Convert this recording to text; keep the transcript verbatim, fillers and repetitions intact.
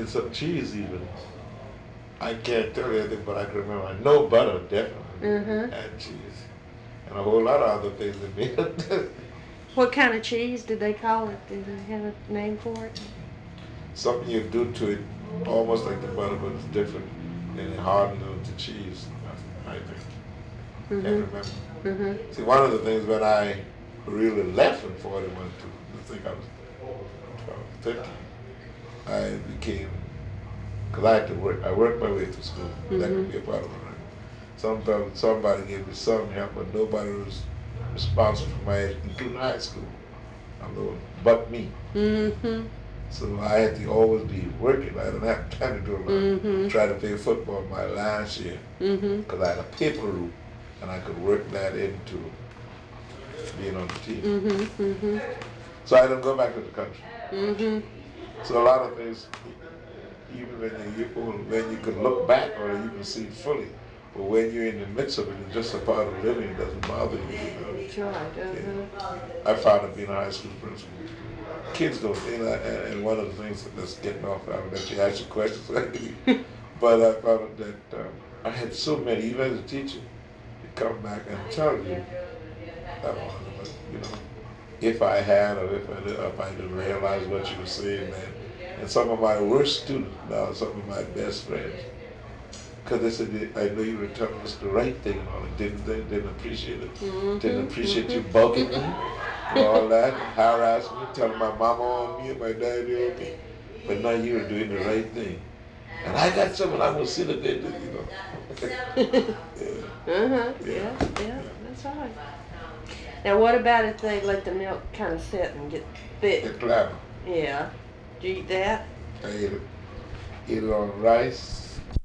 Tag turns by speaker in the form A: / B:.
A: and some cheese even. I can't tell you anything, but I can remember. I know butter definitely,
B: Mm-hmm.
A: and cheese, and a whole lot of other things that made it.
B: What kind of cheese did they call it? Did they have a name for it?
A: Something you do to it, almost like the butter, but it's different, and it hardens it to cheese. I think.
B: Mm-hmm.
A: Can't remember.
B: Mm-hmm.
A: See, one of the things when I really left in forty-one to, I think I was twelve, fifteen, I became, because I had to work, I worked my way through school. Mm-hmm. That could be a part of it. Sometimes somebody gave me some help, but nobody was responsible for my education, including high school, although, but me.
B: Mm-hmm.
A: So I had to always be working. I didn't have time to do a lot.
B: Mm-hmm.
A: Tried to play football my last year because
B: Mm-hmm.
A: I had a paper route, and I could work that into being on the team.
B: Mm-hmm. Mm-hmm.
A: So I didn't go back to the country.
B: Mm-hmm.
A: So a lot of things, even when you when you can look back or you can see fully, but when you're in the midst of it, it's just a part of living. It doesn't bother you. You know?
B: That's right. Uh-huh.
A: Yeah. I found it being a high school principal. Kids don't, you know, and, and one of the things that's getting off, I would let you ask your questions, but I found that um, I had so many, even as a teacher, to come back and tell you, that, you know, if I had or if I, did, if I didn't realize what you were saying, man. And some of my worst students now, some of my best friends, because they said, I know you were telling us the right thing and all, didn't they? Didn't appreciate it. Mm-hmm. Didn't appreciate mm-hmm. you bugging me. And all that, harass me, telling my mama on me and my daddy on me. But now you were doing the right thing. And I got something I'm going to see that they did, you know.
B: yeah. Uh-huh. Yeah. yeah, yeah, that's right. Now what about if they let the milk kind of sit and get thick?
A: Get clabber.
B: Yeah. Do you eat that?
A: I ate it. Eat it on rice,